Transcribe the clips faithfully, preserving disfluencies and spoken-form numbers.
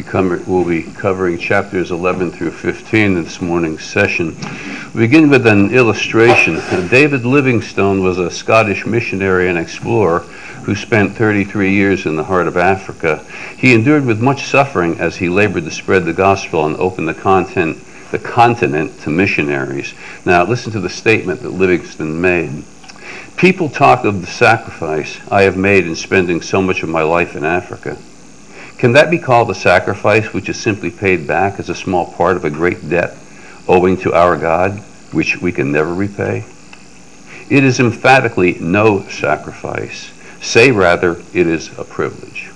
cover, we'll be covering chapters eleven through fifteen in this morning's session. We begin with an illustration. David Livingstone was a Scottish missionary and explorer who spent thirty-three years in the heart of Africa. He endured with much suffering as he labored to spread the gospel and open the content, the continent to missionaries. Now listen to the statement that Livingstone made. People talk of the sacrifice I have made in spending so much of my life in Africa. Can that be called a sacrifice which is simply paid back as a small part of a great debt owing to our God, which we can never repay? It is emphatically no sacrifice. Say rather, it is a privilege.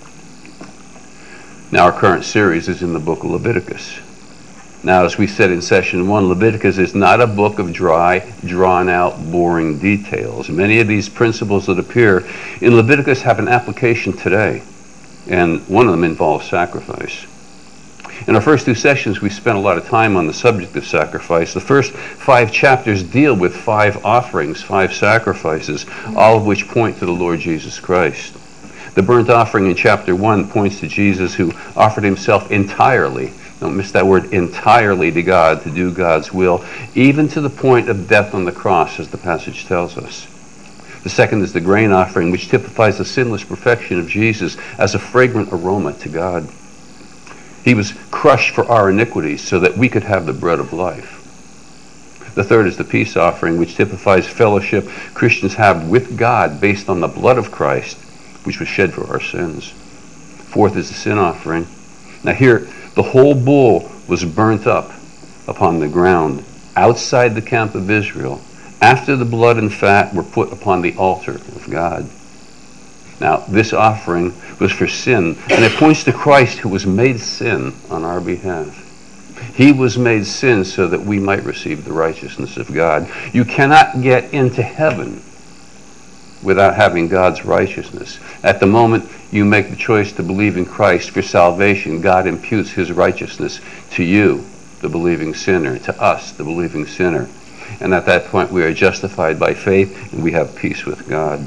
Now our current series is in the book of Leviticus. Now, as we said in session one, Leviticus is not a book of dry, drawn-out, boring details. Many of these principles that appear in Leviticus have an application today, and one of them involves sacrifice. In our first two sessions, we spent a lot of time on the subject of sacrifice. The first five chapters deal with five offerings, five sacrifices, all of which point to the Lord Jesus Christ. The burnt offering in chapter one points to Jesus, who offered himself entirely, don't miss that word, entirely to God, to do God's will, even to the point of death on the cross, as the passage tells us. The second is the grain offering, which typifies the sinless perfection of Jesus as a fragrant aroma to God. He was crushed for our iniquities so that we could have the bread of life. The third is the peace offering, which typifies fellowship Christians have with God based on the blood of Christ, which was shed for our sins. Fourth is the sin offering. Now here, the whole bull was burnt up upon the ground outside the camp of Israel after the blood and fat were put upon the altar of God. Now, this offering was for sin, and it points to Christ, who was made sin on our behalf. He was made sin so that we might receive the righteousness of God. You cannot get into heaven without having God's righteousness. At the moment you make the choice to believe in Christ for salvation, God imputes his righteousness to you, the believing sinner, to us, the believing sinner. And at that point we are justified by faith and we have peace with God.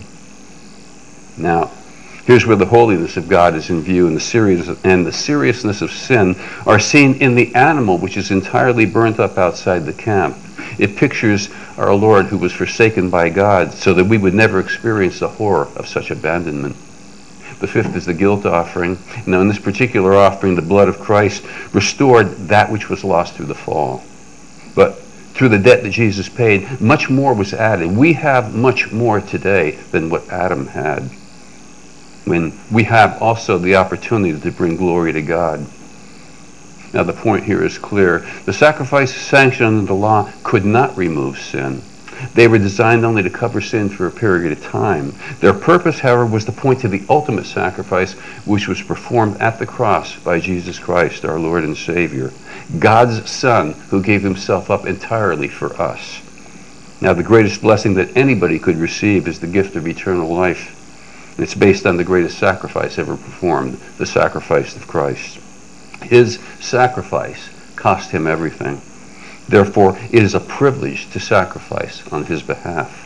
Now, here's where the holiness of God is in view, and the serious and the seriousness of sin are seen in the animal which is entirely burnt up outside the camp. It pictures our Lord, who was forsaken by God so that we would never experience the horror of such abandonment. The fifth is the guilt offering. Now, in this particular offering, the blood of Christ restored that which was lost through the fall. But through the debt that Jesus paid, much more was added. We have much more today than what Adam had, when we have also the opportunity to bring glory to God. Now the point here is clear. The sacrifices sanctioned under the law could not remove sin. They were designed only to cover sin for a period of time. Their purpose, however, was to point to the ultimate sacrifice, which was performed at the cross by Jesus Christ, our Lord and Savior, God's Son, who gave himself up entirely for us. Now the greatest blessing that anybody could receive is the gift of eternal life. It's based on the greatest sacrifice ever performed, the sacrifice of Christ. His sacrifice cost him everything. Therefore, it is a privilege to sacrifice on his behalf.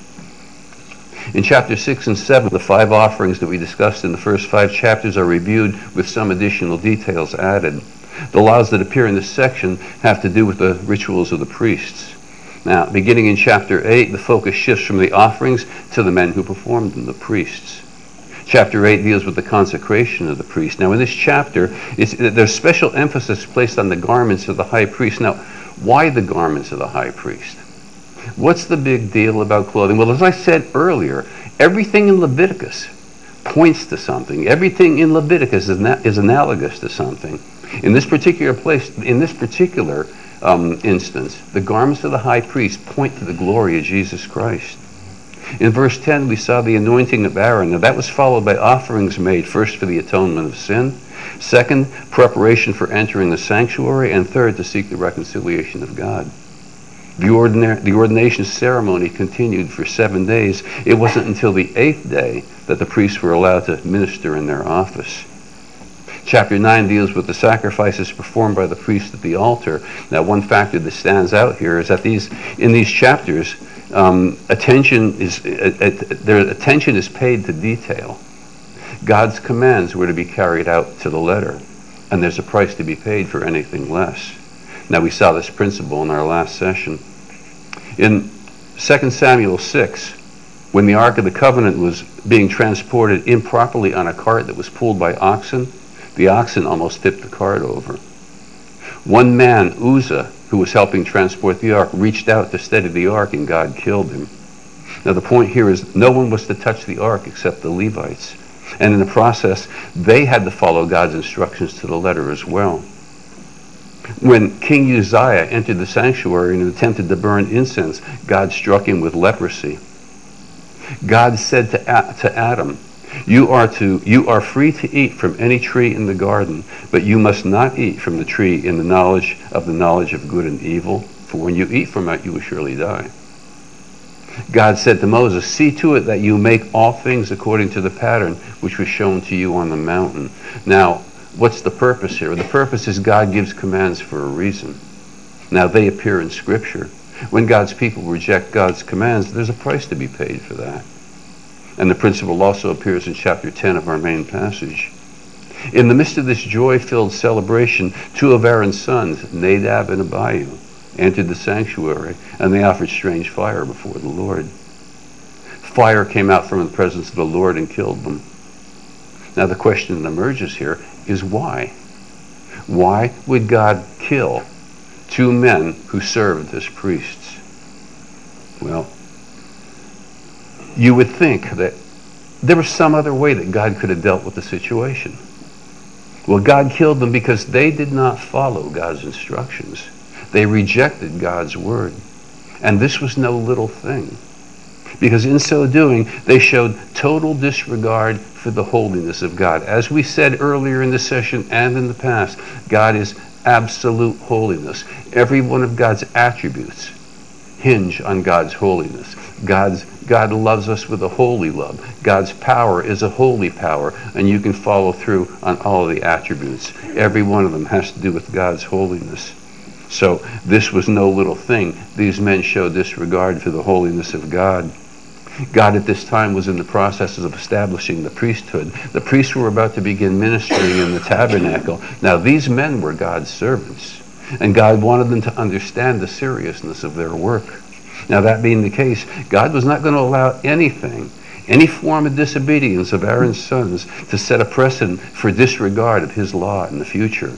In chapter six and seven, the five offerings that we discussed in the first five chapters are reviewed with some additional details added. The laws that appear in this section have to do with the rituals of the priests. Now, beginning in chapter eight, the focus shifts from the offerings to the men who performed them, the priests. Chapter eight deals with the consecration of the priest. Now, in this chapter, it's, there's special emphasis placed on the garments of the high priest. Now, why the garments of the high priest? What's the big deal about clothing? Well, as I said earlier, everything in Leviticus points to something. Everything in Leviticus is, na- is analogous to something. In this particular place, in this particular um, instance, the garments of the high priest point to the glory of Jesus Christ. In verse ten, we saw the anointing of Aaron. Now, that was followed by offerings made, first for the atonement of sin, second, preparation for entering the sanctuary, and third, to seek the reconciliation of God. The, ordina- the ordination ceremony continued for seven days. It wasn't until the eighth day that the priests were allowed to minister in their office. Chapter nine deals with the sacrifices performed by the priest at the altar. Now, one factor that stands out here is that these in these chapters, um, attention is uh, uh, their attention is paid to detail. God's commands were to be carried out to the letter. And there's a price to be paid for anything less. Now, we saw this principle in our last session. In Second Samuel six, when the Ark of the Covenant was being transported improperly on a cart that was pulled by oxen, the oxen almost tipped the cart over. One man, Uzzah, who was helping transport the ark, reached out to steady the ark, and God killed him. Now, the point here is no one was to touch the ark except the Levites. And in the process, they had to follow God's instructions to the letter as well. When King Uzziah entered the sanctuary and attempted to burn incense, God struck him with leprosy. God said to, to Adam, You are to you are free to eat from any tree in the garden, but you must not eat from the tree in the knowledge of the knowledge of good and evil, for when you eat from it, you will surely die. God said to Moses, See to it that you make all things according to the pattern which was shown to you on the mountain. Now, what's the purpose here? The purpose is God gives commands for a reason. Now, they appear in Scripture. When God's people reject God's commands, there's a price to be paid for that. And the principle also appears in chapter ten of our main passage. In the midst of this joy-filled celebration, two of Aaron's sons, Nadab and Abihu, entered the sanctuary, and they offered strange fire before the Lord. Fire came out from the presence of the Lord and killed them. Now the question that emerges here is why? Why would God kill two men who served as priests? Well, you would think that there was some other way that God could have dealt with the situation. Well, God killed them because they did not follow God's instructions. They rejected God's word. And this was no little thing. Because in so doing, they showed total disregard for the holiness of God. As we said earlier in this session and in the past, God is absolute holiness. Every one of God's attributes hinge on God's holiness. God's God loves us with a holy love. God's power is a holy power, and you can follow through on all of the attributes. Every one of them has to do with God's holiness. So this was no little thing. These men showed disregard for the holiness of God. God at this time was in the process of establishing the priesthood. The priests were about to begin ministering in the tabernacle. Now these men were God's servants, and God wanted them to understand the seriousness of their work. Now that being the case, God was not going to allow anything, any form of disobedience of Aaron's sons to set a precedent for disregard of his law in the future.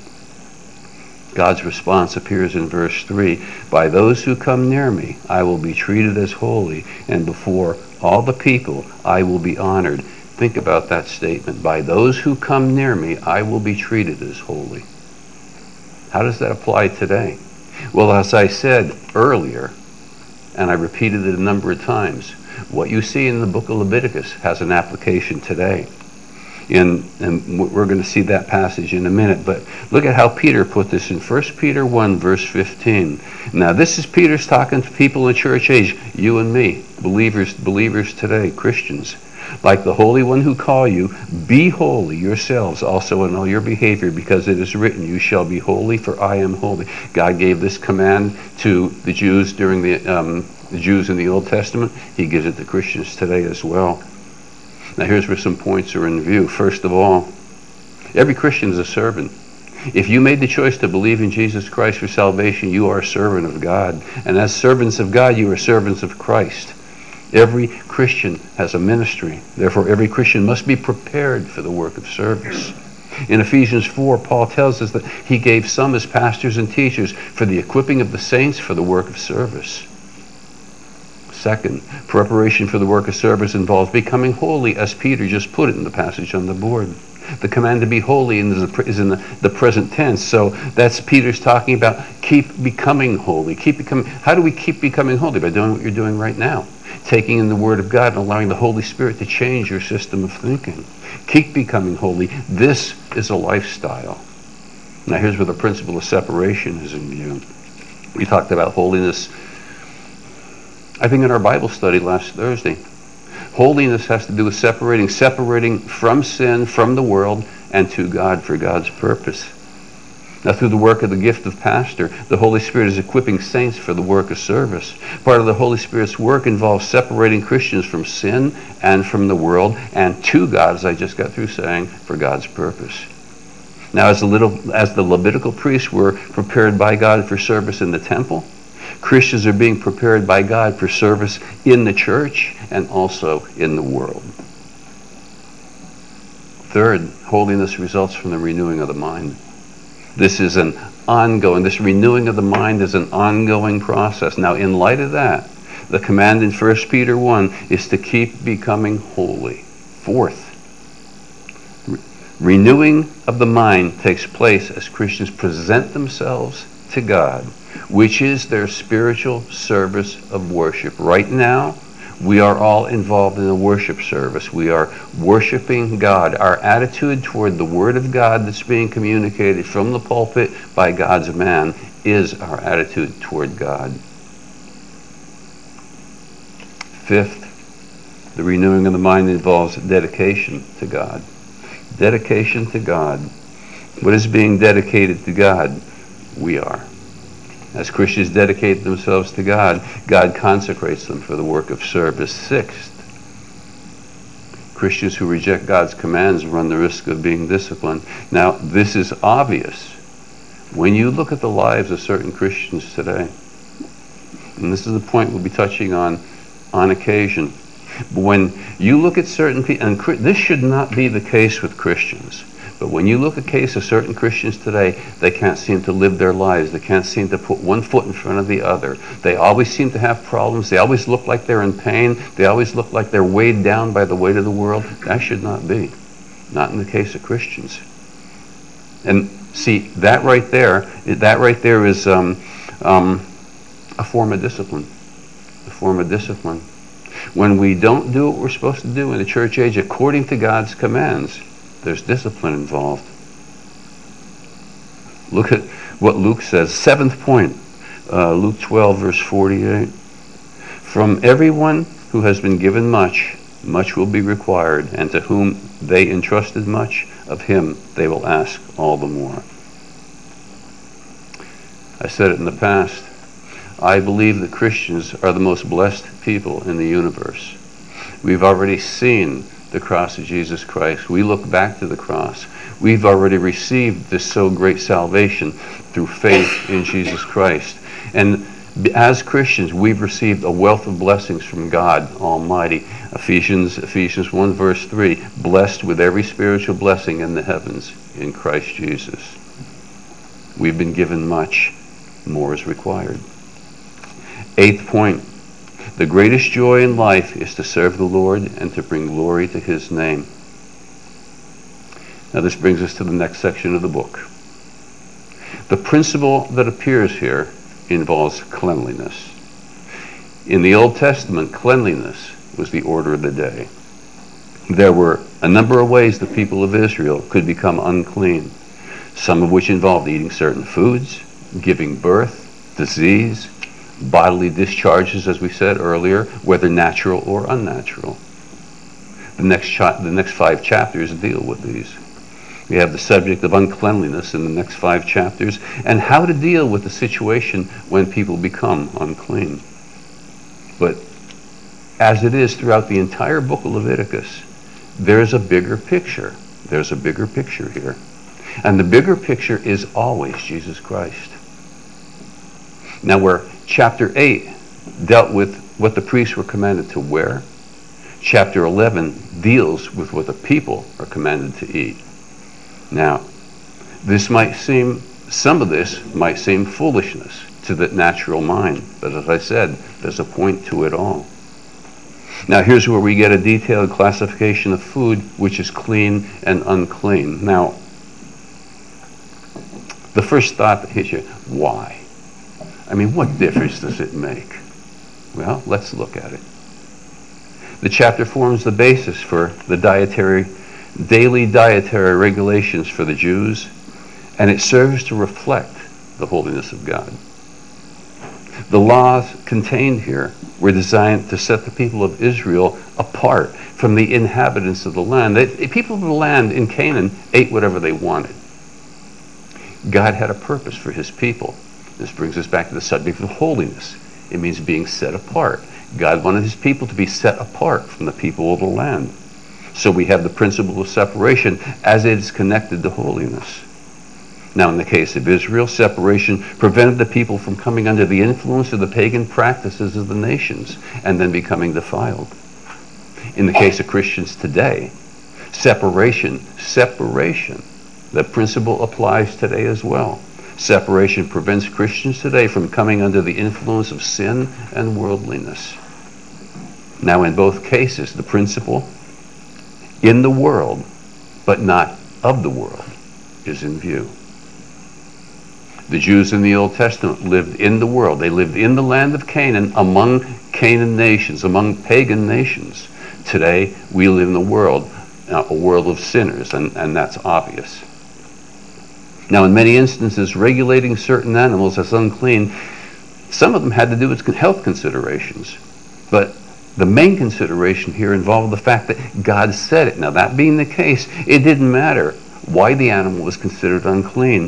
God's response appears in verse three. By those who come near me, I will be treated as holy, and before all the people, I will be honored. Think about that statement. By those who come near me, I will be treated as holy. How does that apply today? Well, as I said earlier, and I repeated it a number of times, what you see in the book of Leviticus has an application today. In, and we're going to see that passage in a minute, but look at how Peter put this in First Peter one, verse fifteen. Now this is Peter's talking to people in church age, you and me, believers, believers today, Christians. Like the Holy One who call you, be holy yourselves also in all your behavior, because it is written, you shall be holy, for I am holy. God gave this command to the Jews during the, um, the Jews in the Old Testament. He gives it to Christians today as well. Now here's where some points are in view. First of all, every Christian is a servant. If you made the choice to believe in Jesus Christ for salvation, you are a servant of God. And as servants of God, you are servants of Christ. Every Christian has a ministry. Therefore, every Christian must be prepared for the work of service. In Ephesians four, Paul tells us that he gave some as pastors and teachers for the equipping of the saints for the work of service. Second, preparation for the work of service involves becoming holy, as Peter just put it in the passage on the board. The command to be holy is in the, the present tense, so that's Peter's talking about keep becoming holy. Keep becoming. How do we keep becoming holy? By doing what you're doing right now. Taking in the Word of God and allowing the Holy Spirit to change your system of thinking. Keep becoming holy. This is a lifestyle. Now here's where the principle of separation is in view. We talked about holiness, I think, in our Bible study last Thursday. Holiness has to do with separating, separating from sin, from the world, and to God for God's purpose. Now, through the work of the gift of pastor, the Holy Spirit is equipping saints for the work of service. Part of the Holy Spirit's work involves separating Christians from sin and from the world, and to God, as I just got through saying, for God's purpose. Now, as the, little, as the Levitical priests were prepared by God for service in the temple, Christians are being prepared by God for service in the church and also in the world. Third, holiness results from the renewing of the mind. This is an ongoing, this renewing of the mind is an ongoing process. Now, in light of that, the command in First Peter one is to keep becoming holy. Fourth, re- renewing of the mind takes place as Christians present themselves to God, which is their spiritual service of worship. Right now, we are all involved in a worship service. We are worshiping God. Our attitude toward the Word of God that's being communicated from the pulpit by God's man is our attitude toward God. Fifth, the renewing of the mind involves dedication to God. Dedication to God. What is being dedicated to God? We are. As Christians dedicate themselves to God, God consecrates them for the work of service. Sixth, Christians who reject God's commands run the risk of being disciplined. Now, this is obvious when you look at the lives of certain Christians today. And this is the point we'll be touching on on occasion. But when you look at certain people, and this should not be the case with Christians, but when you look at the case of certain Christians today, they can't seem to live their lives. They can't seem to put one foot in front of the other. They always seem to have problems. They always look like they're in pain. They always look like they're weighed down by the weight of the world. That should not be. Not in the case of Christians. And see, that right there, that right there is um, um, a form of discipline. A form of discipline. When we don't do what we're supposed to do in the church age according to God's commands, there's discipline involved. Look at what Luke says. Seventh point, uh, Luke twelve, verse forty-eight. From everyone who has been given much, much will be required, and to whom they entrusted much, of him they will ask all the more. I said it in the past. I believe that Christians are the most blessed people in the universe. We've already seen the cross of Jesus Christ. We look back to the cross. We've already received this so great salvation through faith in Jesus Christ. And as Christians, we've received a wealth of blessings from God Almighty. Ephesians, Ephesians one, verse three, blessed with every spiritual blessing in the heavens in Christ Jesus. We've been given much. More is required. Eighth point, the greatest joy in life is to serve the Lord and to bring glory to his name. Now this brings us to the next section of the book. The principle that appears here involves cleanliness. In the Old Testament, cleanliness was the order of the day. There were a number of ways the people of Israel could become unclean, some of which involved eating certain foods, giving birth, disease, bodily discharges, as we said earlier, whether natural or unnatural. The next, cha- the next five chapters deal with these. We have the subject of uncleanliness in the next five chapters and how to deal with the situation when people become unclean. But as it is throughout the entire book of Leviticus, there's a bigger picture. There's a bigger picture here. And the bigger picture is always Jesus Christ. Now, where chapter eight dealt with what the priests were commanded to wear, chapter eleven deals with what the people are commanded to eat. Now, this might seem, some of this might seem foolishness to the natural mind, but as I said, there's a point to it all. Now, here's where we get a detailed classification of food, which is clean and unclean. Now, the first thought that hits you, why? I mean, what difference does it make? Well, let's look at it. The chapter forms the basis for the dietary, daily dietary regulations for the Jews, and it serves to reflect the holiness of God. The laws contained here were designed to set the people of Israel apart from the inhabitants of the land. The people of the land in Canaan ate whatever they wanted. God had a purpose for his people. This brings us back to the subject of holiness. It means being set apart. God wanted his people to be set apart from the people of the land. So we have the principle of separation as it is connected to holiness. Now, in the case of Israel, separation prevented the people from coming under the influence of the pagan practices of the nations and then becoming defiled. In the case of Christians today, separation, separation, the principle applies today as well. Separation prevents Christians today from coming under the influence of sin and worldliness. Now, in both cases, the principle in the world, but not of the world, is in view. The Jews in the Old Testament lived in the world. They lived in the land of Canaan, among Canaan nations, among pagan nations. Today, we live in the world, uh, a world of sinners, and, and that's obvious. Now, in many instances, regulating certain animals as unclean, some of them had to do with health considerations. But the main consideration here involved the fact that God said it. Now, that being the case, it didn't matter why the animal was considered unclean.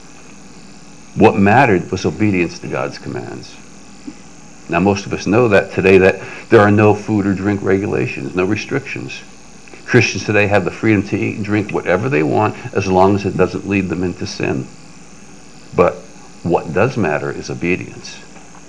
What mattered was obedience to God's commands. Now, most of us know that today, that there are no food or drink regulations, no restrictions. Christians today have the freedom to eat and drink whatever they want as long as it doesn't lead them into sin. But what does matter is obedience.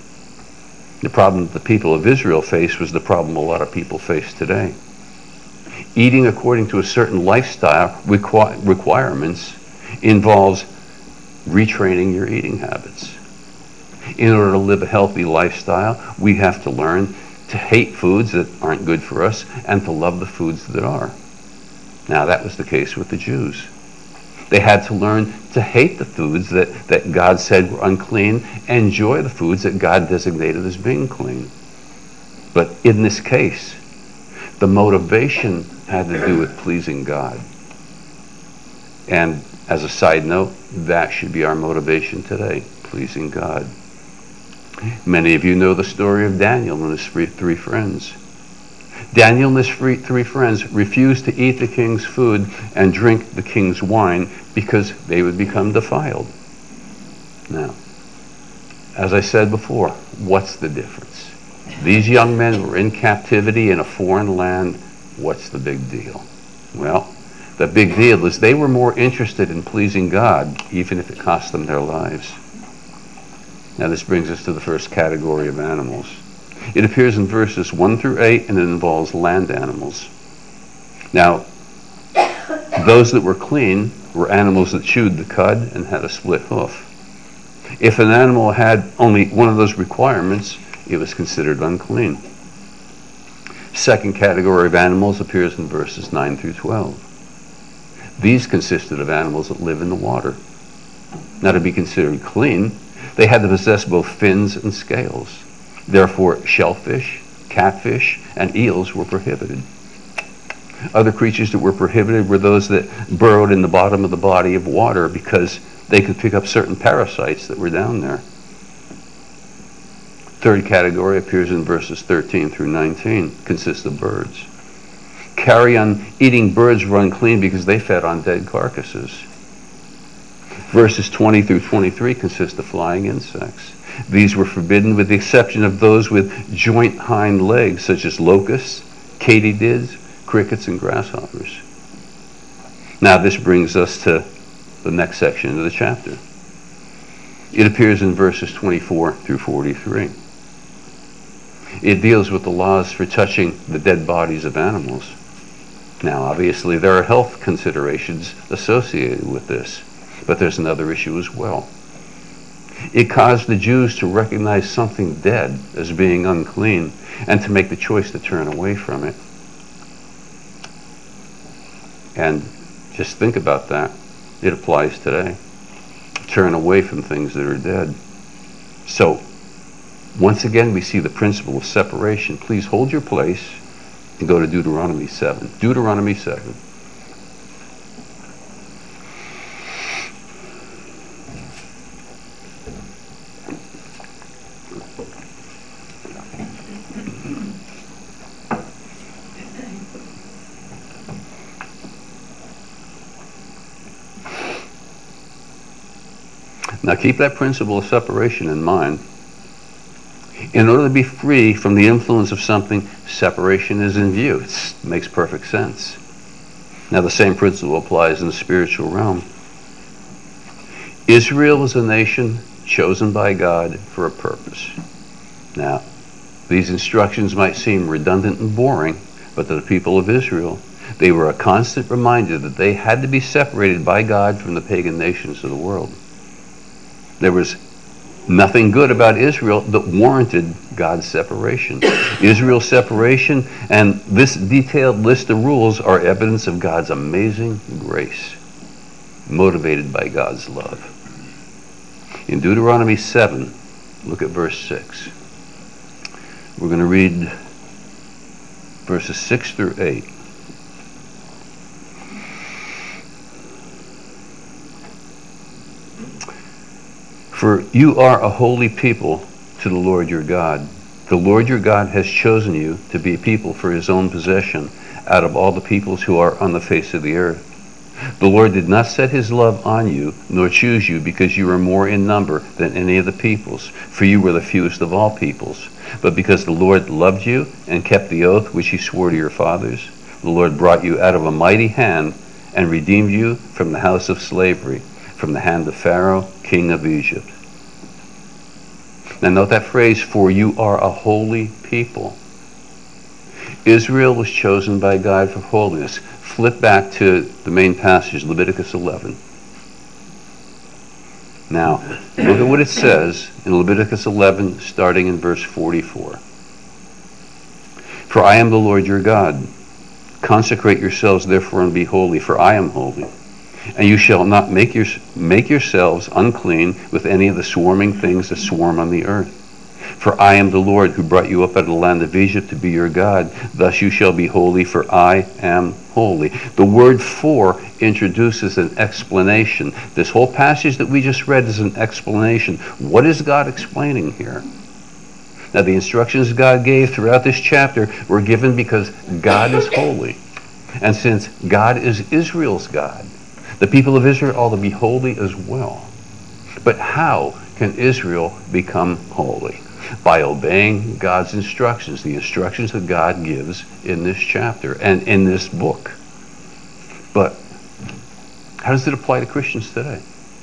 The problem that the people of Israel faced was the problem a lot of people face today. Eating according to a certain lifestyle requ- requirements involves retraining your eating habits. In order to live a healthy lifestyle, we have to learn to hate foods that aren't good for us and to love the foods that are. Now, that was the case with the Jews. They had to learn to hate the foods that, that God said were unclean and enjoy the foods that God designated as being clean. But in this case, the motivation had to do with pleasing God. And as a side note, that should be our motivation today, pleasing God. Many of you know the story of Daniel and his three friends. Daniel and his three friends refused to eat the king's food and drink the king's wine because they would become defiled. Now, as I said before, what's the difference? These young men were in captivity in a foreign land. What's the big deal? Well, the big deal is they were more interested in pleasing God, even if it cost them their lives. Now, this brings us to the first category of animals. It appears in verses one through eight, and it involves land animals. Now, those that were clean were animals that chewed the cud and had a split hoof. If an animal had only one of those requirements, it was considered unclean. Second category of animals appears in verses nine through twelve. These consisted of animals that live in the water. Now, to be considered clean, they had to possess both fins and scales. Therefore, shellfish, catfish, and eels were prohibited. Other creatures that were prohibited were those that burrowed in the bottom of the body of water because they could pick up certain parasites that were down there. Third category appears in verses thirteen through nineteen, consists of birds. Carrion eating birds were unclean because they fed on dead carcasses. Verses twenty through twenty-three consist of flying insects. These were forbidden with the exception of those with joint hind legs, such as locusts, katydids, crickets, and grasshoppers. Now, this brings us to the next section of the chapter. It appears in verses twenty-four through forty-three. It deals with the laws for touching the dead bodies of animals. Now, obviously, there are health considerations associated with this, but there's another issue as well. It caused the Jews to recognize something dead as being unclean and to make the choice to turn away from it. And just think about that. It applies today. Turn away from things that are dead. So, once again, we see the principle of separation. Please hold your place and go to Deuteronomy seven. Deuteronomy seven. Now keep that principle of separation in mind. In order to be free from the influence of something, separation is in view. It makes perfect sense. Now the same principle applies in the spiritual realm. Israel is a nation chosen by God for a purpose. Now, these instructions might seem redundant and boring, but to the people of Israel, they were a constant reminder that they had to be separated by God from the pagan nations of the world. There was nothing good about Israel that warranted God's separation. Israel's separation and this detailed list of rules are evidence of God's amazing grace, motivated by God's love. In Deuteronomy seven, look at verse six. We're going to read verses six through eight. For you are a holy people to the Lord your God. The Lord your God has chosen you to be a people for his own possession out of all the peoples who are on the face of the earth. The Lord did not set his love on you, nor choose you because you were more in number than any of the peoples, for you were the fewest of all peoples, but because the Lord loved you and kept the oath which he swore to your fathers. The Lord brought you out of a mighty hand and redeemed you from the house of slavery, from the hand of Pharaoh, king of Egypt. Now note that phrase, for you are a holy people. Israel was chosen by God for holiness. Flip back to the main passage, Leviticus eleven. Now, look at what it says in Leviticus eleven, starting in verse forty-four. For I am the Lord your God. Consecrate yourselves therefore and be holy, for I am holy. And you shall not make, your, make yourselves unclean with any of the swarming things that swarm on the earth. For I am the Lord who brought you up out of the land of Egypt to be your God. Thus you shall be holy, for I am holy. The word for introduces an explanation. This whole passage that we just read is an explanation. What is God explaining here? Now, the instructions God gave throughout this chapter were given because God is holy. And since God is Israel's God, the people of Israel ought to be holy as well. But how can Israel become holy? By obeying God's instructions, the instructions that God gives in this chapter and in this book. But how does it apply to Christians today?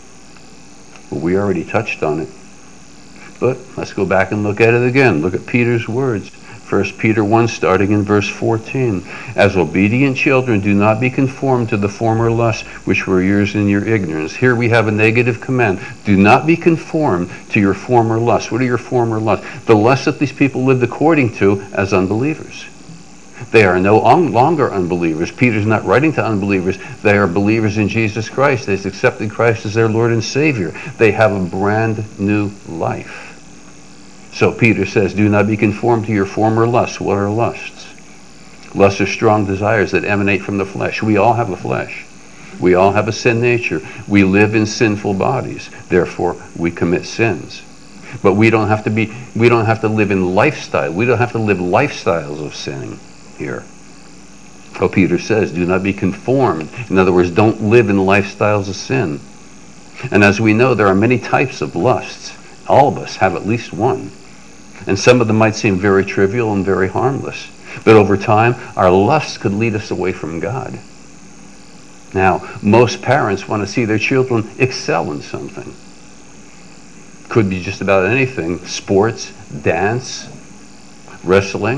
Well, we already touched on it. But let's go back and look at it again. Look at Peter's words. First Peter one, starting in verse fourteen. As obedient children, do not be conformed to the former lusts which were yours in your ignorance. Here we have a negative command. Do not be conformed to your former lusts. What are your former lusts? The lusts that these people lived according to as unbelievers. They are no longer unbelievers. Peter's not writing to unbelievers. They are believers in Jesus Christ. They've accepted Christ as their Lord and Savior. They have a brand new life. So Peter says, do not be conformed to your former lusts. What are lusts? Lusts are strong desires that emanate from the flesh. We all have a flesh. We all have a sin nature. We live in sinful bodies. Therefore, we commit sins. But we don't have to be, we don't have to live in lifestyle. We don't have to live lifestyles of sinning here. So Peter says, do not be conformed. In other words, don't live in lifestyles of sin. And as we know, there are many types of lusts. All of us have at least one. And some of them might seem very trivial and very harmless. But over time, our lusts could lead us away from God. Now, most parents want to see their children excel in something. Could be just about anything. Sports, dance, wrestling.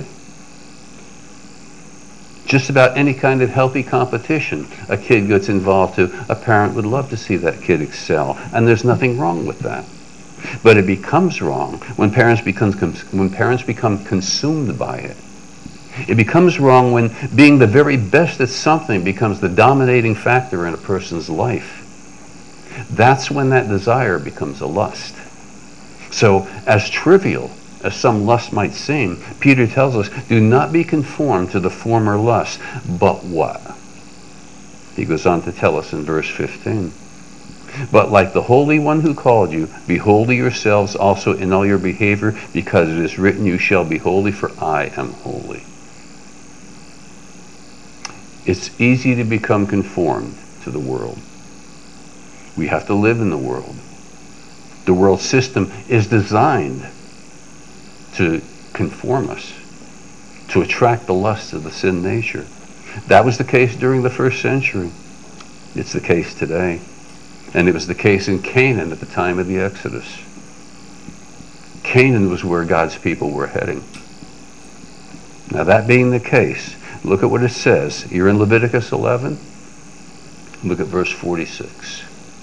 Just about any kind of healthy competition a kid gets involved to, a parent would love to see that kid excel. And there's nothing wrong with that. But it becomes wrong when parents become, when parents become consumed by it. It becomes wrong when being the very best at something becomes the dominating factor in a person's life. That's when that desire becomes a lust. So, as trivial as some lust might seem, Peter tells us, do not be conformed to the former lust, but what? He goes on to tell us in verse fifteen. But like the Holy One who called you, be holy yourselves also in all your behavior, because it is written, you shall be holy, for I am holy. It's easy to become conformed to the world. We have to live in the world. The world system is designed to conform us, to attract the lusts of the sin nature. That was the case during the first century. It's the case today. And it was the case in Canaan at the time of the Exodus. Canaan was where God's people were heading. Now, that being the case, look at what it says. You're in Leviticus eleven. Look at verse forty-six.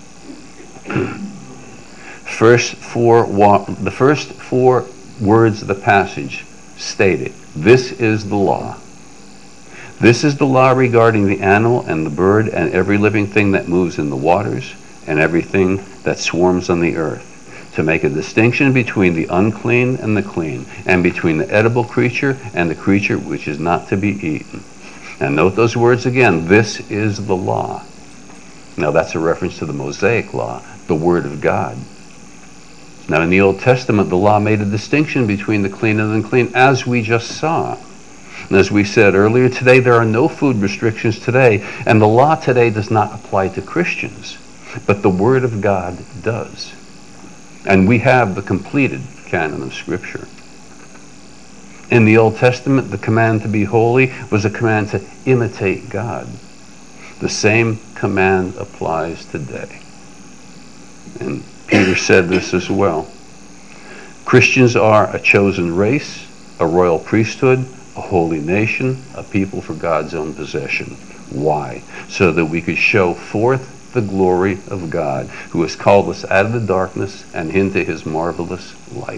First four, the first four words of the passage state it. This is the law. This is the law regarding the animal and the bird and every living thing that moves in the waters and everything that swarms on the earth, to make a distinction between the unclean and the clean, and between the edible creature and the creature which is not to be eaten. And note those words again. This is the law. Now that's a reference to the Mosaic law, the Word of God. Now in the Old Testament, the law made a distinction between the clean and the unclean, as we just saw. And as we said earlier today, there are no food restrictions today, and the law today does not apply to Christians, but the Word of God does. And we have the completed canon of Scripture. In the Old Testament, the command to be holy was a command to imitate God. The same command applies today. And Peter said this as well. Christians are a chosen race, a royal priesthood, a holy nation, a people for God's own possession. Why? So that we could show forth the glory of God, who has called us out of the darkness and into his marvelous light.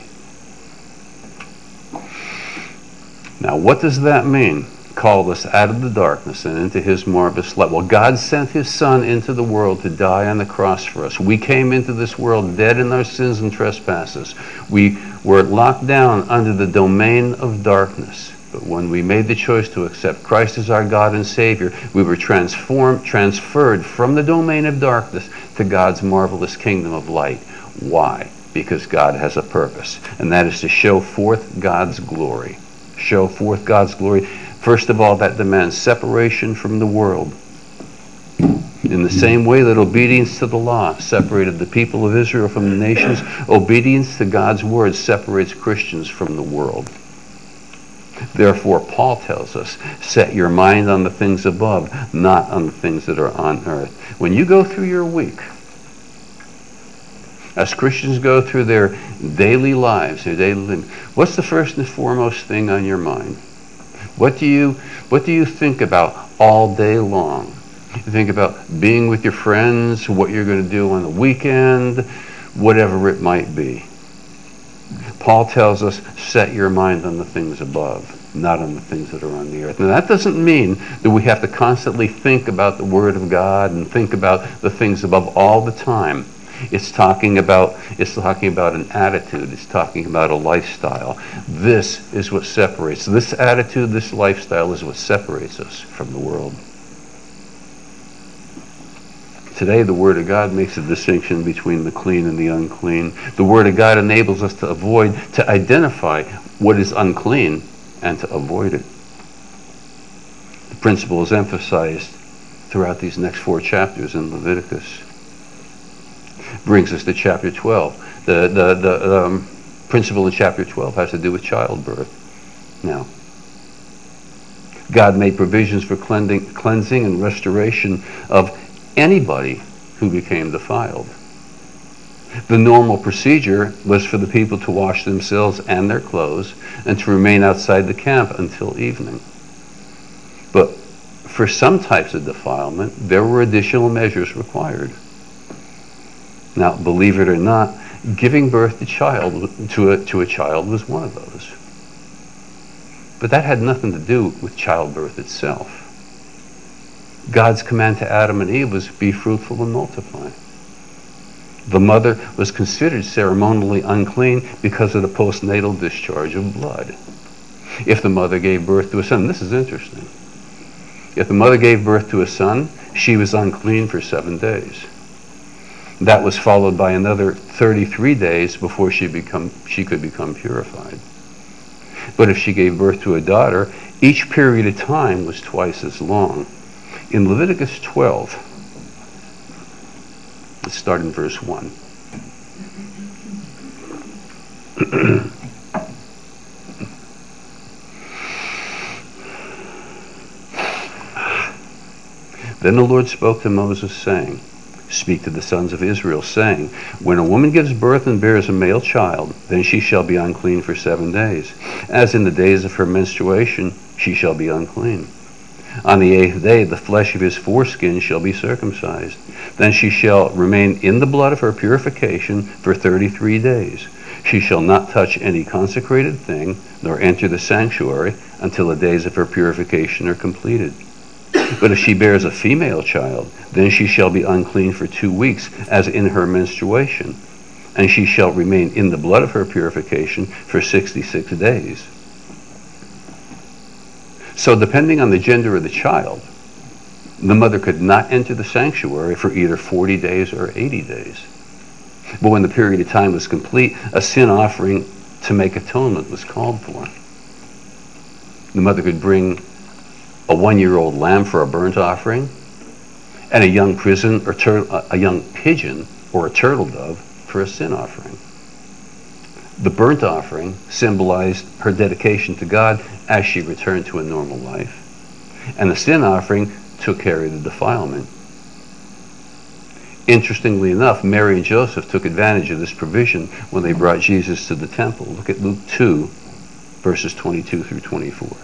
Now, what does that mean? Called us out of the darkness and into his marvelous light. Well, God sent his Son into the world to die on the cross for us. We came into this world dead in our sins and trespasses. We were locked down under the domain of darkness. But when we made the choice to accept Christ as our God and Savior, we were transformed, transferred from the domain of darkness to God's marvelous kingdom of light. Why? Because God has a purpose, and that is to show forth God's glory. Show forth God's glory. First of all, that demands separation from the world. In the same way that obedience to the law separated the people of Israel from the nations, obedience to God's word separates Christians from the world. Therefore, Paul tells us, set your mind on the things above, not on the things that are on earth. When you go through your week, as Christians go through their daily lives, their daily living, what's the first and foremost thing on your mind? What do you what do you think about all day long? You think about being with your friends, what you're going to do on the weekend, whatever it might be. Paul tells us, set your mind on the things above, not on the things that are on the earth. Now, that doesn't mean that we have to constantly think about the Word of God and think about the things above all the time. It's talking about it's talking about an attitude. It's talking about a lifestyle. This is what separates. This attitude, this lifestyle is what separates us from the world. Today, the Word of God makes a distinction between the clean and the unclean. The Word of God enables us to avoid, to identify what is unclean and to avoid it. The principle is emphasized throughout these next four chapters in Leviticus. Brings us to chapter twelve. The, the, the um, principle in chapter twelve has to do with childbirth. Now, God made provisions for cleansing, cleansing and restoration of anybody who became defiled. The normal procedure was for the people to wash themselves and their clothes and to remain outside the camp until evening. But for some types of defilement, there were additional measures required. Now, believe it or not, giving birth to child to a, to a child was one of those. But that had nothing to do with childbirth itself. God's command to Adam and Eve was be fruitful and multiply. The mother was considered ceremonially unclean because of the postnatal discharge of blood. If the mother gave birth to a son, this is interesting. If the mother gave birth to a son, she was unclean for seven days. That was followed by another thirty-three days before she become she could become purified. But if she gave birth to a daughter, each period of time was twice as long. In Leviticus twelve, let's start in verse one. Then the Lord spoke to Moses, saying, speak to the sons of Israel, saying, when a woman gives birth and bears a male child, then she shall be unclean for seven days. As in the days of her menstruation, she shall be unclean. On the eighth day, the flesh of his foreskin shall be circumcised. Then she shall remain in the blood of her purification for thirty-three days. She shall not touch any consecrated thing, nor enter the sanctuary, until the days of her purification are completed. But if she bears a female child, then she shall be unclean for two weeks, as in her menstruation, and she shall remain in the blood of her purification for sixty-six days. So depending on the gender of the child, the mother could not enter the sanctuary for either forty days or eighty days. But when the period of time was complete, a sin offering to make atonement was called for. The mother could bring a one-year-old lamb for a burnt offering, and a young prison or tur- a young pigeon or a turtle dove for a sin offering. The burnt offering symbolized her dedication to God as she returned to a normal life, and the sin offering took care of the defilement. Interestingly enough, Mary and Joseph took advantage of this provision when they brought Jesus to the temple. Look at Luke two, verses twenty-two through twenty-four.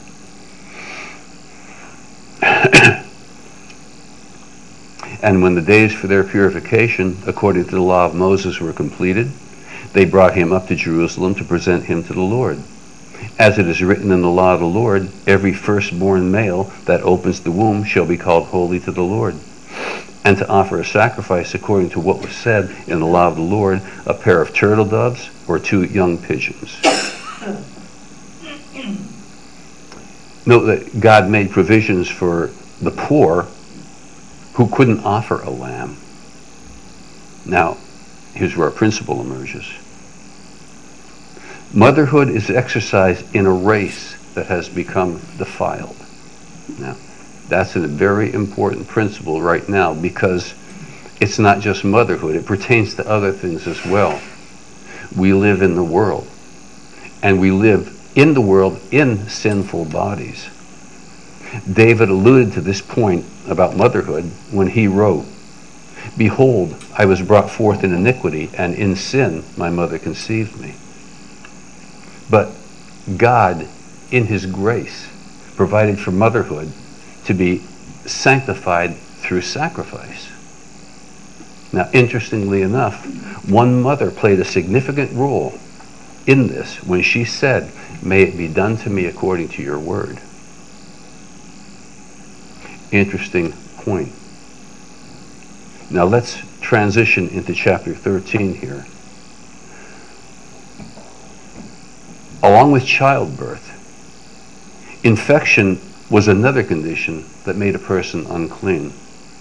And when the days for their purification, according to the law of Moses, were completed, they brought him up to Jerusalem to present him to the Lord. As it is written in the law of the Lord, every firstborn male that opens the womb shall be called holy to the Lord. And to offer a sacrifice according to what was said in the law of the Lord, a pair of turtle doves or two young pigeons. Note that God made provisions for the poor who couldn't offer a lamb. Now, here's where our principle emerges. Motherhood is exercised in a race that has become defiled. Now, that's a very important principle right now, because it's not just motherhood, it pertains to other things as well. We live in the world, and we live in the world in sinful bodies. David alluded to this point about motherhood when he wrote, behold, I was brought forth in iniquity, and in sin my mother conceived me. But God, in his grace, provided for motherhood to be sanctified through sacrifice. Now, interestingly enough, one mother played a significant role in this when she said, may it be done to me according to your word. Interesting point. Now let's transition into chapter thirteen here. Along with childbirth, infection was another condition that made a person unclean.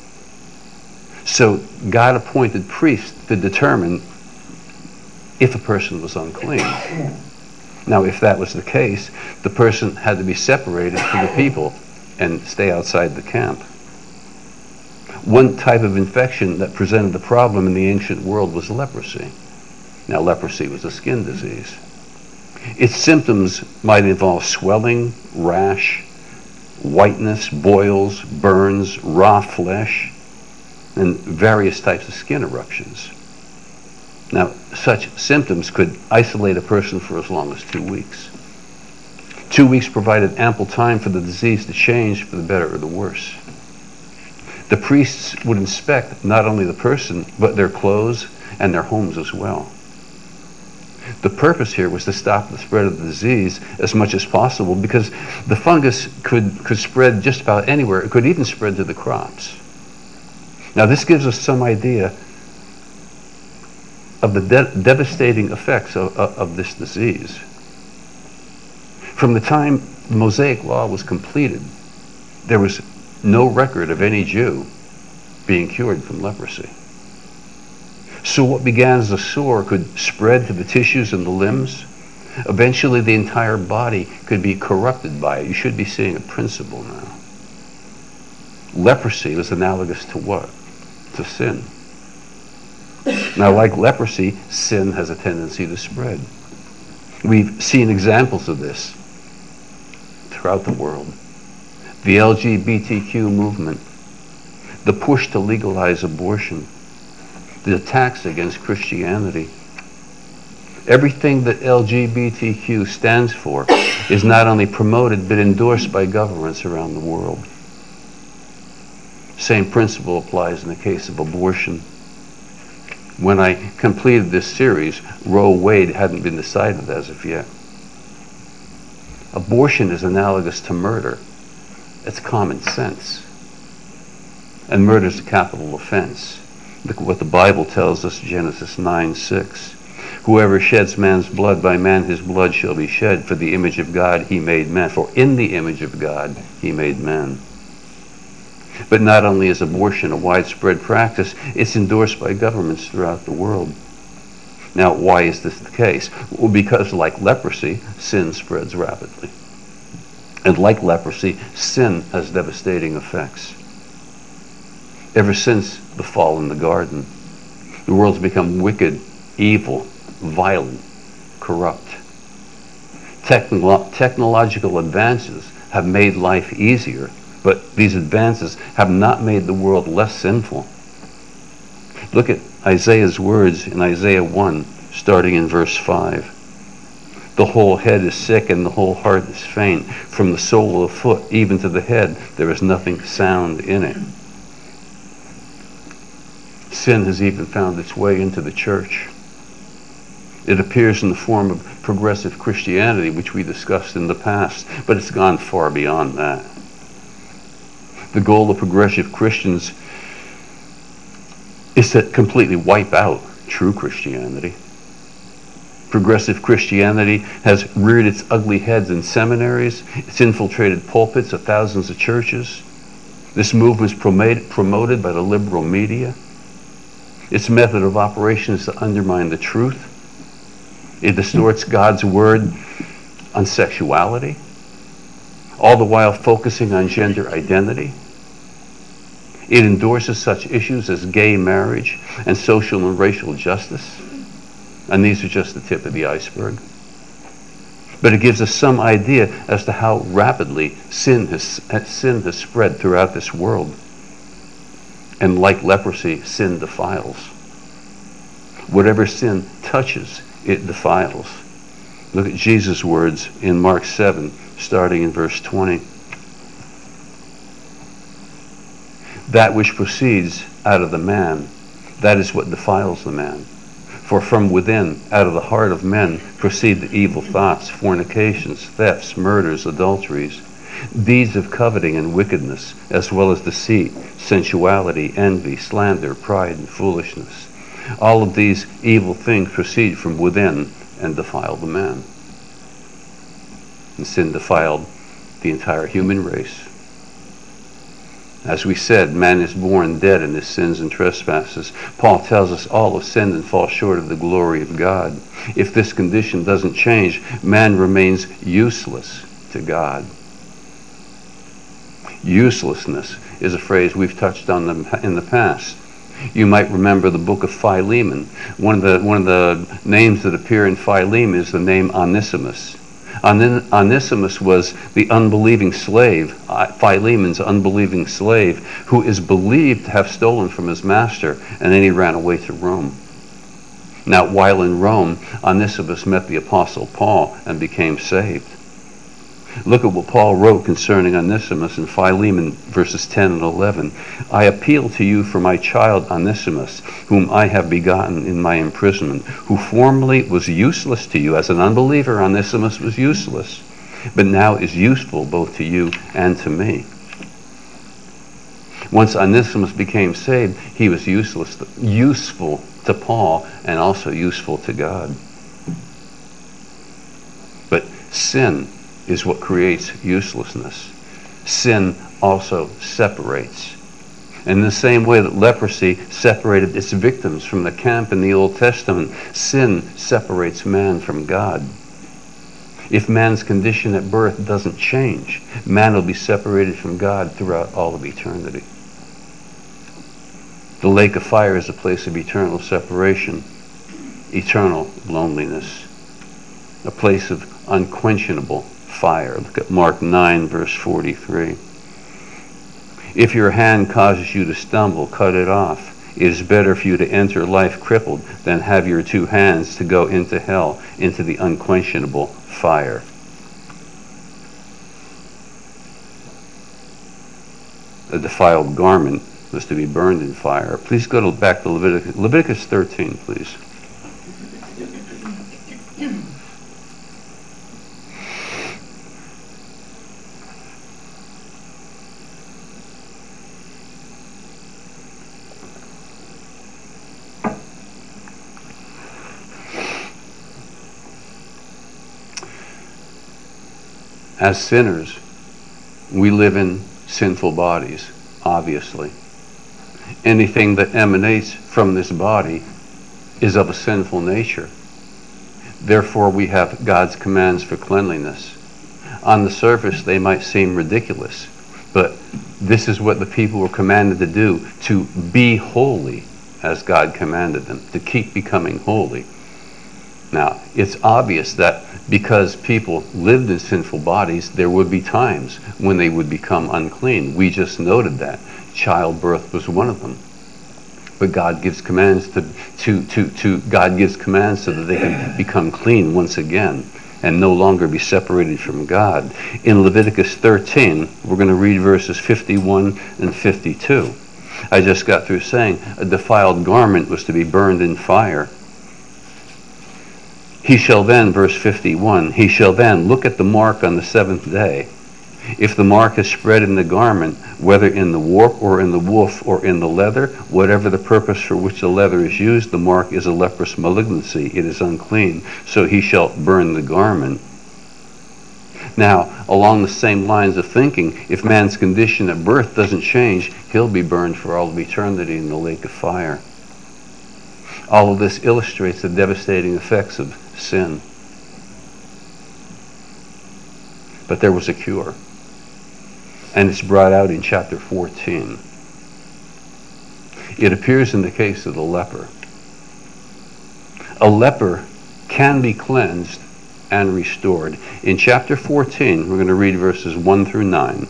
So God appointed priests to determine if a person was unclean. Now, if that was the case, the person had to be separated from the people and stay outside the camp. One type of infection that presented a problem in the ancient world was leprosy. Now, leprosy was a skin disease. Its symptoms might involve swelling, rash, whiteness, boils, burns, raw flesh, and various types of skin eruptions. Now, such symptoms could isolate a person for as long as two weeks. Two weeks provided ample time for the disease to change for the better or the worse. The priests would inspect not only the person, but their clothes and their homes as well. The purpose here was to stop the spread of the disease as much as possible, because the fungus could, could spread just about anywhere. It could even spread to the crops. Now, this gives us some idea of the de- devastating effects of, of, of this disease. From the time the Mosaic Law was completed, there was no record of any Jew being cured from leprosy. So what began as a sore could spread to the tissues and the limbs. Eventually, the entire body could be corrupted by it. You should be seeing a principle now. Leprosy was analogous to what? To sin. Now, like leprosy, sin has a tendency to spread. We've seen examples of this throughout the world. The L G B T Q movement, the push to legalize abortion, the attacks against Christianity. Everything that L G B T Q stands for is not only promoted but endorsed by governments around the world. Same principle applies in the case of abortion. When I completed this series, Roe Wade hadn't been decided as of yet. Abortion is analogous to murder. It's common sense. And murder is a capital offense. Look at what the Bible tells us, Genesis nine six. Whoever sheds man's blood, by man his blood shall be shed. For the image of God he made man. For in the image of God he made man. But not only is abortion a widespread practice, it's endorsed by governments throughout the world. Now, why is this the case? Well, because like leprosy, sin spreads rapidly. And like leprosy, sin has devastating effects. Ever since the fall in the garden, the world's become wicked, evil, violent, corrupt. Technolo- technological advances have made life easier, but these advances have not made the world less sinful. Look at Isaiah's words in Isaiah one, starting in verse five. The whole head is sick and the whole heart is faint. From the sole of the foot even to the head, there is nothing sound in it. Sin has even found its way into the church. It appears in the form of progressive Christianity, which we discussed in the past, but it's gone far beyond that. The goal of progressive Christians is to completely wipe out true Christianity. Progressive Christianity has reared its ugly heads in seminaries. It's infiltrated pulpits of thousands of churches. This movement is promoted by the liberal media. Its method of operation is to undermine the truth. It distorts God's word on sexuality, all the while focusing on gender identity. It endorses such issues as gay marriage and social and racial justice. And these are just the tip of the iceberg. But it gives us some idea as to how rapidly sin has, sin has spread throughout this world. And like leprosy, sin defiles. Whatever sin touches, it defiles. Look at Jesus' words in Mark seven, starting in verse twenty. That which proceeds out of the man, that is what defiles the man. For from within, out of the heart of men, proceed the evil thoughts, fornications, thefts, murders, adulteries, deeds of coveting and wickedness, as well as deceit, sensuality, envy, slander, pride, and foolishness. All of these evil things proceed from within and defile the man. And sin defiled the entire human race. As we said, man is born dead in his sins and trespasses. Paul tells us all have sinned and fall short of the glory of God. If this condition doesn't change, man remains useless to God. Uselessness is a phrase we've touched on in the past. You might remember the book of Philemon. One of the, one of the names that appear in Philemon is the name Onesimus. Onesimus was the unbelieving slave, Philemon's unbelieving slave, who is believed to have stolen from his master, and then he ran away to Rome. Now, while in Rome, Onesimus met the Apostle Paul and became saved. Look at what Paul wrote concerning Onesimus in Philemon verses ten and eleven. I appeal to you for my child Onesimus, whom I have begotten in my imprisonment, who formerly was useless to you. As an unbeliever, Onesimus was useless, but now is useful both to you and to me. Once Onesimus became saved, he was useless, useful to Paul and also useful to God. But sin is what creates uselessness. Sin also separates. In the same way that leprosy separated its victims from the camp in the Old Testament, sin separates man from God. If man's condition at birth doesn't change, man will be separated from God throughout all of eternity. The lake of fire is a place of eternal separation, eternal loneliness, a place of unquenchable fire. Look at Mark nine, verse forty-three. If your hand causes you to stumble, cut it off. It is better for you to enter life crippled than have your two hands to go into hell, into the unquenchable fire. A defiled garment was to be burned in fire. Please go to, back to Leviticus, Leviticus thirteen, please. As sinners, we live in sinful bodies, obviously. Anything that emanates from this body is of a sinful nature. Therefore, we have God's commands for cleanliness. On the surface, they might seem ridiculous, but this is what the people were commanded to do, to be holy as God commanded them, to keep becoming holy. Now, it's obvious that because people lived in sinful bodies, there would be times when they would become unclean. We just noted that. Childbirth was one of them. But God gives commands to, to, to, to God gives commands so that they can become clean once again and no longer be separated from God. In Leviticus thirteen, we're going to read verses fifty-one and fifty-two. I just got through saying a defiled garment was to be burned in fire. He shall then, verse fifty-one, he shall then look at the mark on the seventh day. If the mark is spread in the garment, whether in the warp or in the woof or in the leather, whatever the purpose for which the leather is used, the mark is a leprous malignancy. It is unclean. So he shall burn the garment. Now, along the same lines of thinking, if man's condition at birth doesn't change, he'll be burned for all of eternity in the lake of fire. All of this illustrates the devastating effects of sin. But there was a cure. And it's brought out in chapter fourteen. It appears in the case of the leper. A leper can be cleansed and restored. In chapter fourteen, we're going to read verses one through nine.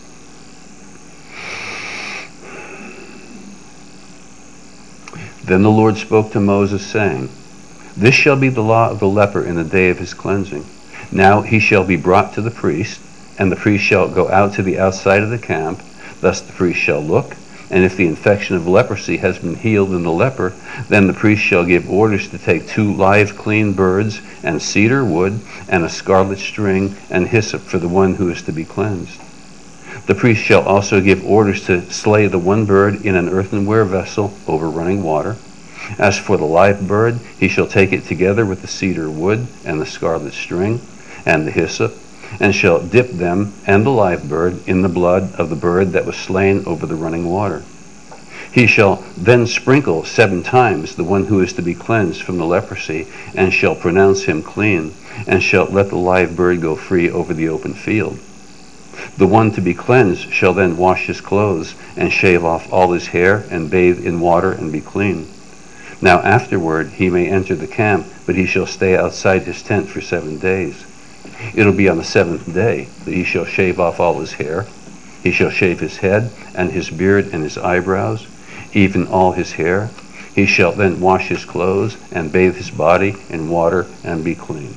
Then the Lord spoke to Moses, saying, This shall be the law of the leper in the day of his cleansing. Now he shall be brought to the priest, and the priest shall go out to the outside of the camp. Thus the priest shall look, and if the infection of leprosy has been healed in the leper, then the priest shall give orders to take two live clean birds, and cedar wood, and a scarlet string, and hyssop for the one who is to be cleansed. The priest shall also give orders to slay the one bird in an earthenware vessel over running water. As for the live bird, he shall take it together with the cedar wood, and the scarlet string, and the hyssop, and shall dip them and the live bird in the blood of the bird that was slain over the running water. He shall then sprinkle seven times the one who is to be cleansed from the leprosy, and shall pronounce him clean, and shall let the live bird go free over the open field. The one to be cleansed shall then wash his clothes, and shave off all his hair, and bathe in water, and be clean. Now afterward he may enter the camp, but he shall stay outside his tent for seven days. It'll be on the seventh day that he shall shave off all his hair. He shall shave his head, and his beard, and his eyebrows, even all his hair. He shall then wash his clothes, and bathe his body in water, and be clean.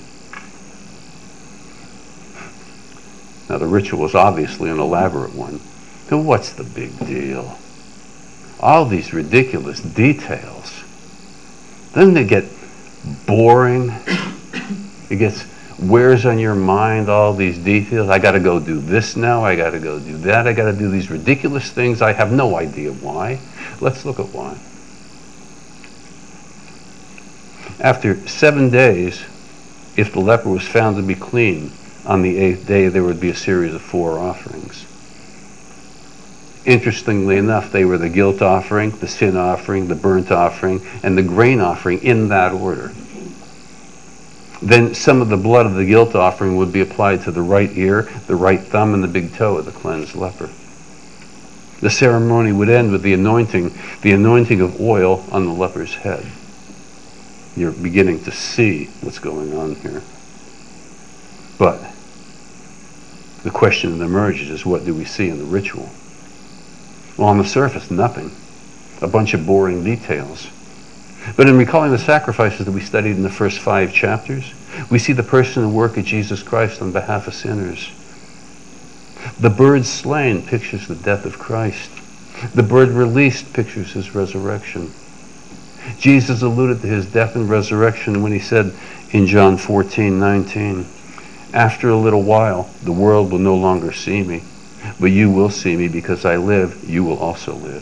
Now the ritual is obviously an elaborate one. Now what's the big deal? All these ridiculous details. Doesn't it get boring? It gets wears on your mind, all these details. I got to go do this now. I got to go do that. I got to do these ridiculous things. I have no idea why. Let's look at why. After seven days, if the leper was found to be clean, on the eighth day there would be a series of four offerings. Interestingly enough, they were the guilt offering, the sin offering, the burnt offering, and the grain offering in that order. Then some of the blood of the guilt offering would be applied to the right ear, the right thumb, and the big toe of the cleansed leper. The ceremony would end with the anointing, the anointing of oil on the leper's head. You're beginning to see what's going on here. But the question that emerges is, what do we see in the ritual? Well, on the surface, nothing. a bunch of boring details. But in recalling the sacrifices that we studied in the first five chapters, we see the person and work of Jesus Christ on behalf of sinners. The bird slain pictures the death of Christ. The bird released pictures his resurrection. Jesus alluded to his death and resurrection when he said in John fourteen nineteen, "After a little while, the world will no longer see me, but you will see me because I live, you will also live."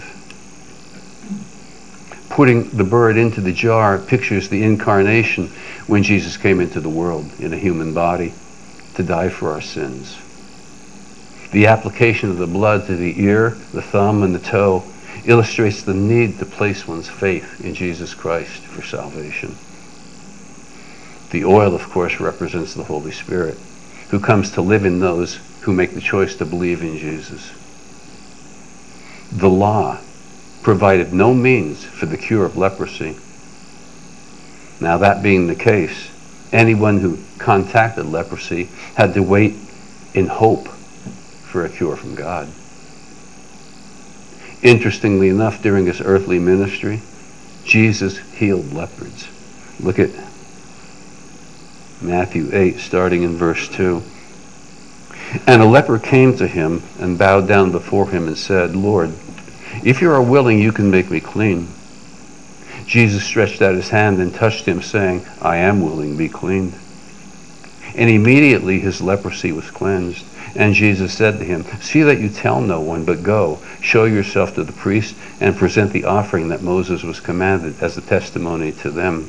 Putting the bird into the jar pictures the incarnation when Jesus came into the world in a human body to die for our sins. The application of the blood to the ear, the thumb, and the toe illustrates the need to place one's faith in Jesus Christ for salvation. The oil, of course, represents the Holy Spirit, who comes to live in those who make the choice to believe in Jesus. The law provided no means for the cure of leprosy. Now, that being the case, anyone who contacted leprosy had to wait in hope for a cure from God. Interestingly enough, during his earthly ministry, Jesus healed lepers. Look at Matthew eight, starting in verse two. "And a leper came to him and bowed down before him and said, 'Lord, if you are willing, you can make me clean.' Jesus stretched out his hand and touched him, saying, 'I am willing, be cleaned.' And immediately his leprosy was cleansed. And Jesus said to him, 'See that you tell no one, but go, show yourself to the priest, and present the offering that Moses was commanded as a testimony to them.'"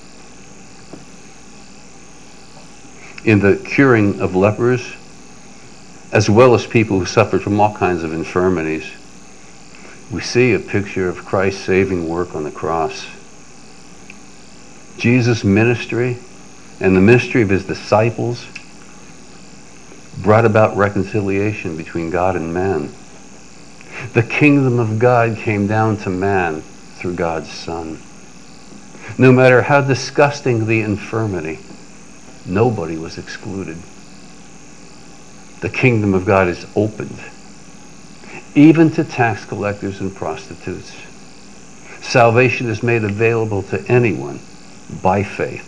In the curing of lepers, as well as people who suffered from all kinds of infirmities, we see a picture of Christ's saving work on the cross. Jesus' ministry and the ministry of his disciples brought about reconciliation between God and man. The kingdom of God came down to man through God's Son. No matter how disgusting the infirmity, nobody was excluded. The kingdom of God is opened, even to tax collectors and prostitutes. Salvation is made available to anyone by faith.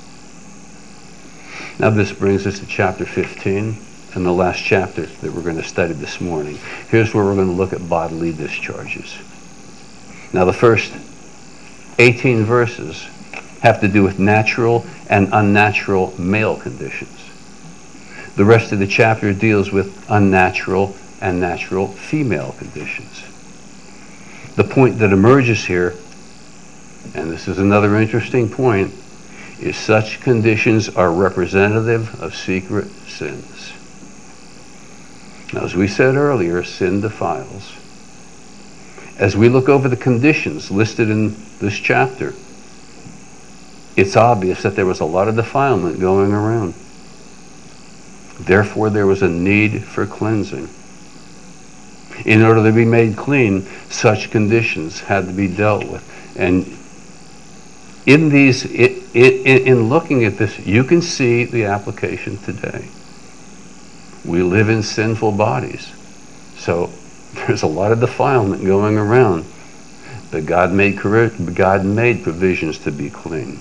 Now this brings us to chapter fifteen, and the last chapter that we're going to study this morning. Here's where we're going to look at bodily discharges. Now the first eighteen verses have to do with natural and unnatural male conditions. The rest of the chapter deals with unnatural and natural female conditions. The point that emerges here, and this is another interesting point, is such conditions are representative of secret sins. Now, as we said earlier, sin defiles. As we look over the conditions listed in this chapter, it's obvious that there was a lot of defilement going around. Therefore, there was a need for cleansing. In order to be made clean, such conditions had to be dealt with. And in these, it, it, in looking at this, you can see the application today. We live in sinful bodies, so there's a lot of defilement going around. But God made God made provisions to be clean.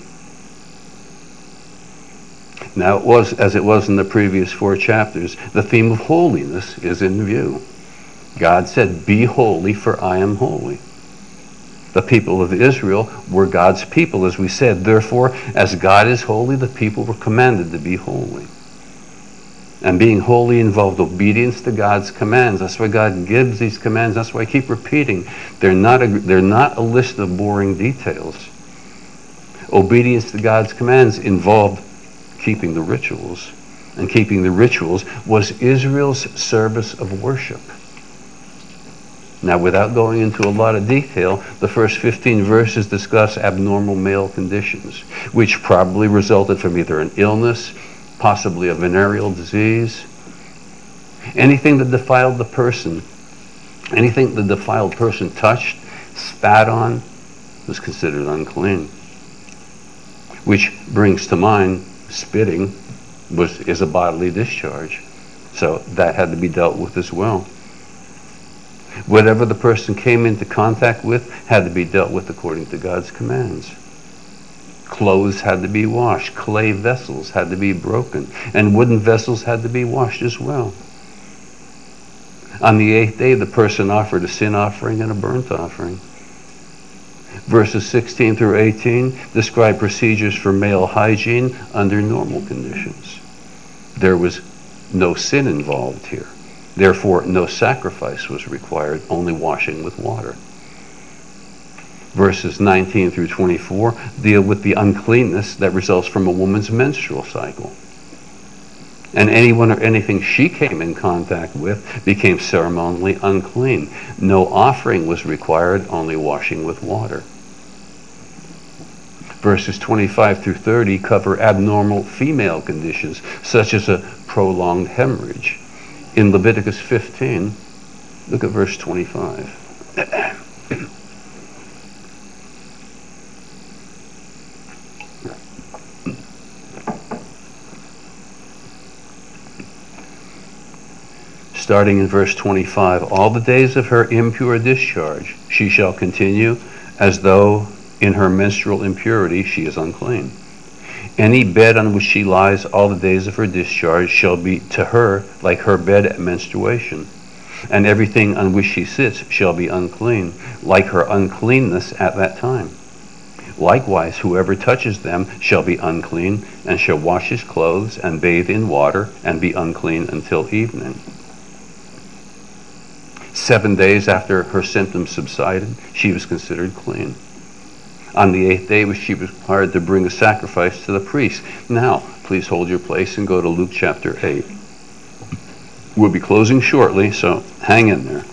Now, it was as it was in the previous four chapters. The theme of holiness is in view. God said, "Be holy, for I am holy." The people of Israel were God's people, as we said. Therefore, as God is holy, the people were commanded to be holy. And being holy involved obedience to God's commands. That's why God gives these commands. That's why I keep repeating. They're not a, they're not a list of boring details. Obedience to God's commands involved keeping the rituals. And keeping the rituals was Israel's service of worship. Now, without going into a lot of detail, the first fifteen verses discuss abnormal male conditions, which probably resulted from either an illness, possibly a venereal disease. Anything that defiled the person, anything the defiled person touched, spat on, was considered unclean. Which brings to mind, spitting was is a bodily discharge. So that had to be dealt with as well. Whatever the person came into contact with had to be dealt with according to God's commands. Clothes had to be washed. Clay vessels had to be broken. And wooden vessels had to be washed as well. On the eighth day, the person offered a sin offering and a burnt offering. Verses sixteen through eighteen describe procedures for male hygiene under normal conditions. There was no sin involved here. Therefore, no sacrifice was required, only washing with water. Verses nineteen through twenty-four deal with the uncleanness that results from a woman's menstrual cycle. And anyone or anything she came in contact with became ceremonially unclean. No offering was required, only washing with water. Verses twenty-five through thirty cover abnormal female conditions, such as a prolonged hemorrhage. In Leviticus fifteen, look at verse twenty-five. Starting in verse twenty-five, all the days of her impure discharge she shall continue as though in her menstrual impurity she is unclean. Any bed on which she lies all the days of her discharge shall be to her like her bed at menstruation, and everything on which she sits shall be unclean, like her uncleanness at that time. Likewise, whoever touches them shall be unclean, and shall wash his clothes, and bathe in water, and be unclean until evening. Seven days after her symptoms subsided, she was considered clean. On the eighth day, she was required to bring a sacrifice to the priest. Now, please hold your place and go to Luke chapter eight. We'll be closing shortly, so hang in there.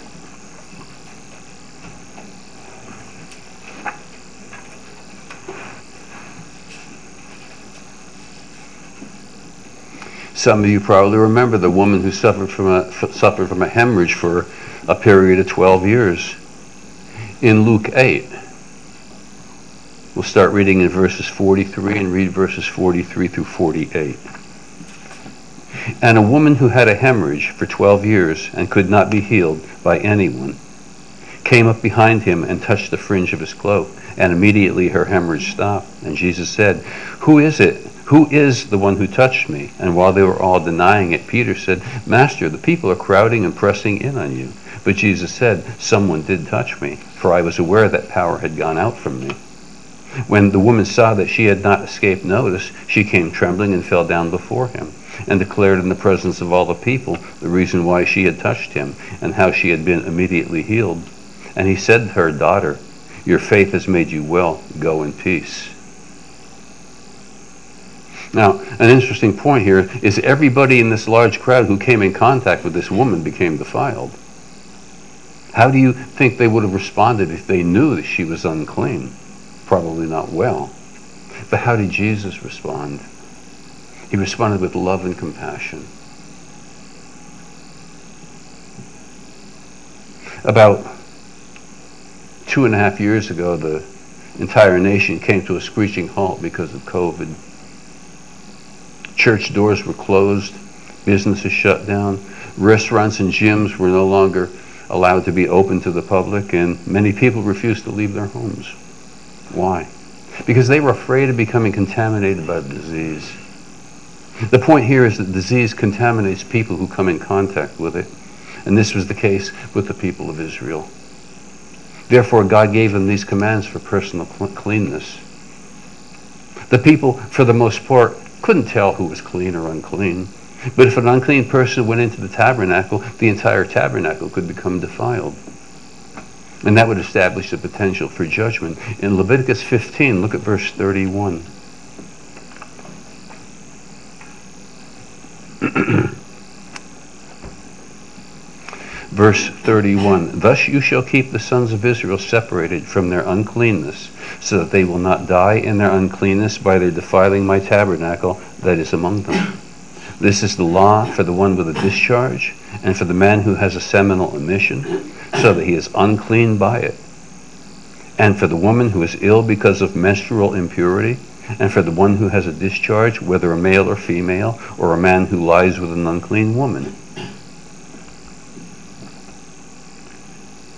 Some of you probably remember the woman who suffered from a suffered from a hemorrhage for a period of twelve years. In Luke eight, we'll start reading in verses forty-three and read verses forty-three through forty-eight. And a woman who had a hemorrhage for twelve years and could not be healed by anyone came up behind him and touched the fringe of his cloak, and immediately her hemorrhage stopped. And Jesus said, "Who is it? Who is the one who touched me?" And while they were all denying it, Peter said, "Master, the people are crowding and pressing in on you." But Jesus said, "Someone did touch me, for I was aware that power had gone out from me." When the woman saw that she had not escaped notice, she came trembling and fell down before him, and declared in the presence of all the people the reason why she had touched him, and how she had been immediately healed. And he said to her, "Daughter, your faith has made you well. Go in peace." Now, an interesting point here is everybody in this large crowd who came in contact with this woman became defiled. How do you think they would have responded if they knew that she was unclean? Probably not well. But how did Jesus respond? He responded with love and compassion. About two and a half years ago, the entire nation came to a screeching halt because of COVID. Church doors were closed, businesses shut down, restaurants and gyms were no longer allowed to be open to the public, and many people refused to leave their homes. Why? Because they were afraid of becoming contaminated by the disease. The point here is that disease contaminates people who come in contact with it, and this was the case with the people of Israel. Therefore, God gave them these commands for personal cleanness. The people, for the most part, couldn't tell who was clean or unclean. But if an unclean person went into the tabernacle, the entire tabernacle could become defiled. And that would establish the potential for judgment. In Leviticus fifteen, look at verse thirty-one. Verse thirty-one, "Thus you shall keep the sons of Israel separated from their uncleanness, so that they will not die in their uncleanness by their defiling my tabernacle that is among them. This is the law for the one with a discharge, and for the man who has a seminal emission, so that he is unclean by it, and for the woman who is ill because of menstrual impurity, and for the one who has a discharge, whether a male or female, or a man who lies with an unclean woman."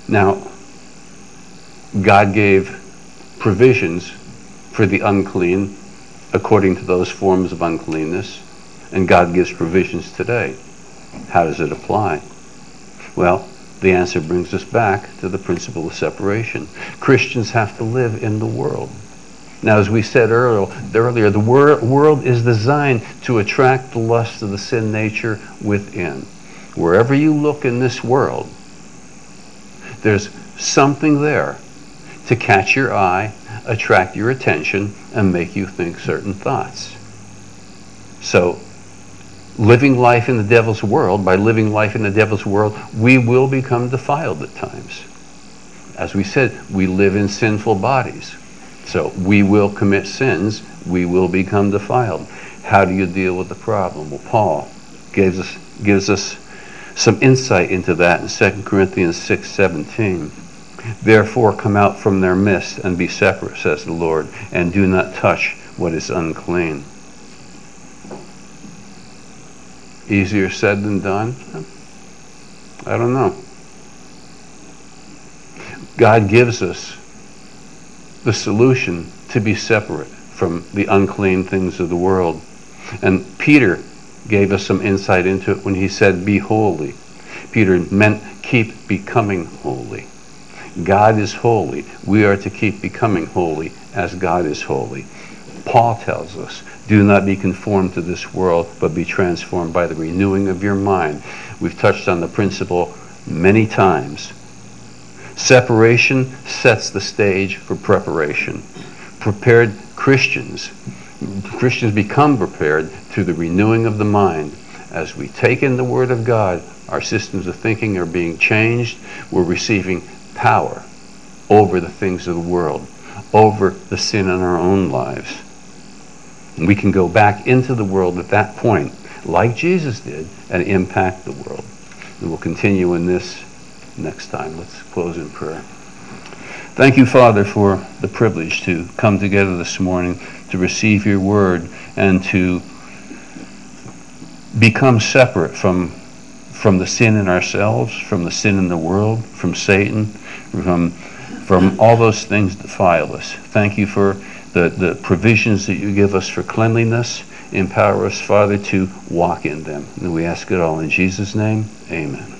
Now, God gave provisions for the unclean according to those forms of uncleanness, and God gives provisions today. How does it apply? Well, the answer brings us back to the principle of separation. Christians have to live in the world. Now, as we said earlier, the wor- world is designed to attract the lust of the sin nature within. Wherever you look in this world, there's something there to catch your eye, attract your attention, and make you think certain thoughts. So, living life in the devil's world, by living life in the devil's world, we will become defiled at times. As we said, we live in sinful bodies. So we will commit sins, we will become defiled. How do you deal with the problem? Well, Paul gives us, gives us some insight into that in Second Corinthians six seventeen. Therefore come out from their midst and be separate, says the Lord, and do not touch what is unclean. Easier said than done? I don't know. God gives us the solution to be separate from the unclean things of the world. And Peter gave us some insight into it when he said, be holy. Peter meant keep becoming holy. God is holy. We are to keep becoming holy as God is holy. Paul tells us, do not be conformed to this world, but be transformed by the renewing of your mind. We've touched on the principle many times. Separation sets the stage for preparation. Prepared Christians, Christians become prepared through the renewing of the mind. As we take in the Word of God, our systems of thinking are being changed. We're receiving power over the things of the world, over the sin in our own lives. And we can go back into the world at that point, like Jesus did, and impact the world. And we'll continue in this next time. Let's close in prayer. Thank you, Father, for the privilege to come together this morning to receive your word and to become separate from from the sin in ourselves, from the sin in the world, from Satan, from from all those things that defile us. Thank you for the, the provisions that you give us for cleanliness. Empower us, Father, to walk in them. And we ask it all in Jesus' name. Amen.